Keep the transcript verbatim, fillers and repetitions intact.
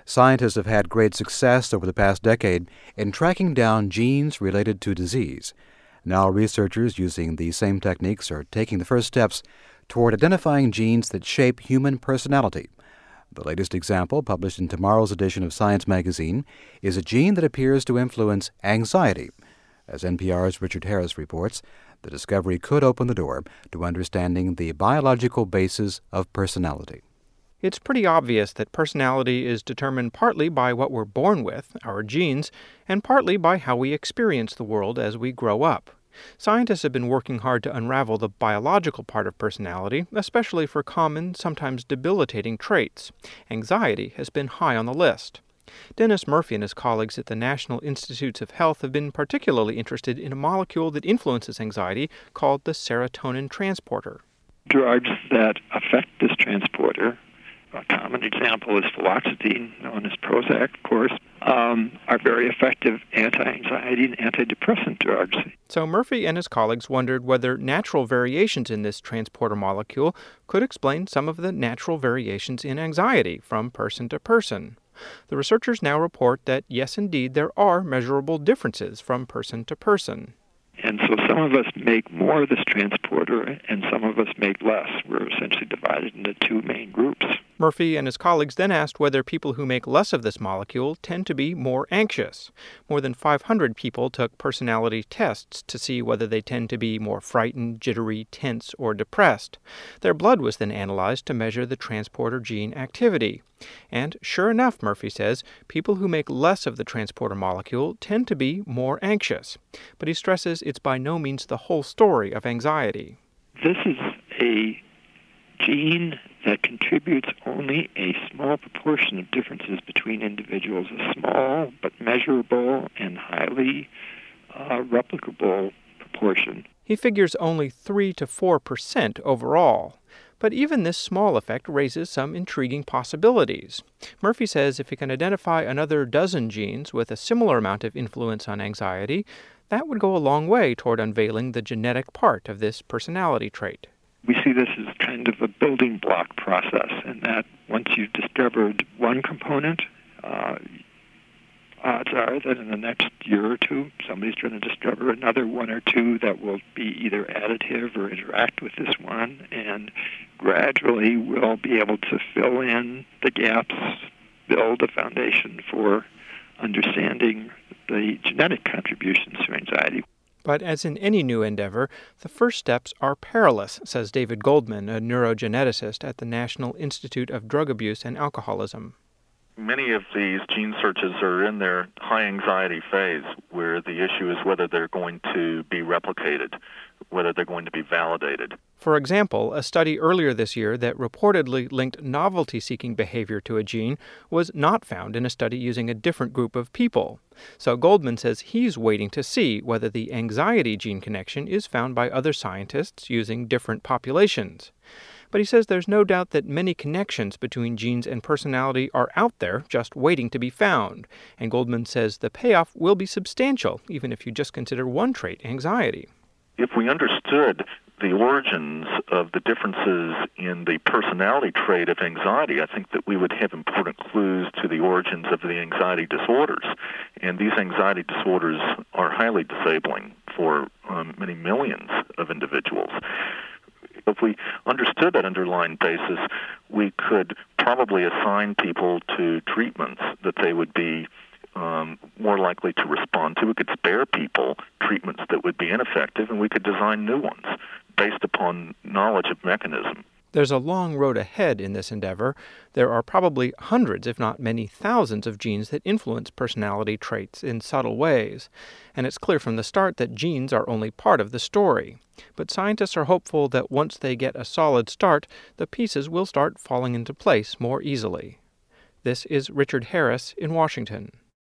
Scientists have had great success over the past decade in tracking down genes related to disease. Now researchers using these same techniques are taking the first steps toward identifying genes that shape human personality. The latest example, published in tomorrow's edition of Science magazine, is a gene that appears to influence anxiety. As N P R's Richard Harris reports, the discovery could open the door to understanding the biological basis of personality. It's pretty obvious that personality is determined partly by what we're born with, our genes, and partly by how we experience the world as we grow up. Scientists have been working hard to unravel the biological part of personality, especially for common, sometimes debilitating traits. Anxiety has been high on the list. Dennis Murphy and his colleagues at the National Institutes of Health have been particularly interested in a molecule that influences anxiety called the serotonin transporter. Drugs that affect this transporter, a common example is fluoxetine, known as Prozac, of course, um, are very effective anti-anxiety and antidepressant drugs. So Murphy and his colleagues wondered whether natural variations in this transporter molecule could explain some of the natural variations in anxiety from person to person. The researchers now report that, yes, indeed, there are measurable differences from person to person. And so some of us make more of this transporter, and some of us make less. We're essentially divided into two main groups. Murphy and his colleagues then asked whether people who make less of this molecule tend to be more anxious. More than five hundred people took personality tests to see whether they tend to be more frightened, jittery, tense, or depressed. Their blood was then analyzed to measure the transporter gene activity. And sure enough, Murphy says, people who make less of the transporter molecule tend to be more anxious. But he stresses it's by no means the whole story of anxiety. This is a gene that contributes only a small proportion of differences between individuals, a small but measurable and highly uh, replicable proportion. He figures only three to four percent overall. But even this small effect raises some intriguing possibilities. Murphy says if he can identify another dozen genes with a similar amount of influence on anxiety, that would go a long way toward unveiling the genetic part of this personality trait. We see this as kind of a building block process, in that once you've discovered one component, uh, odds are that in the next year or two, somebody's going to discover another one or two that will be either additive or interact with this one, and gradually we'll be able to fill in the gaps, build a foundation for understanding the genetic contributions to anxiety. But as in any new endeavor, the first steps are perilous, says David Goldman, a neurogeneticist at the National Institute of Drug Abuse and Alcoholism. Many of these gene searches are in their high anxiety phase, where the issue is whether they're going to be replicated, whether they're going to be validated. For example, a study earlier this year that reportedly linked novelty-seeking behavior to a gene was not found in a study using a different group of people. So Goldman says he's waiting to see whether the anxiety gene connection is found by other scientists using different populations. But he says there's no doubt that many connections between genes and personality are out there just waiting to be found. And Goldman says the payoff will be substantial, even if you just consider one trait, anxiety. If we understood the origins of the differences in the personality trait of anxiety, I think that we would have important clues to the origins of the anxiety disorders. And these anxiety disorders are highly disabling for um, many millions of individuals. If we understood that underlying basis, we could probably assign people to treatments that they would be um, more likely to respond to. We could spare people treatments that would be ineffective, and we could design new ones based upon knowledge of mechanism. There's a long road ahead in this endeavor. There are probably hundreds, if not many thousands, of genes that influence personality traits in subtle ways. And it's clear from the start that genes are only part of the story. But scientists are hopeful that once they get a solid start, the pieces will start falling into place more easily. This is Richard Harris in Washington.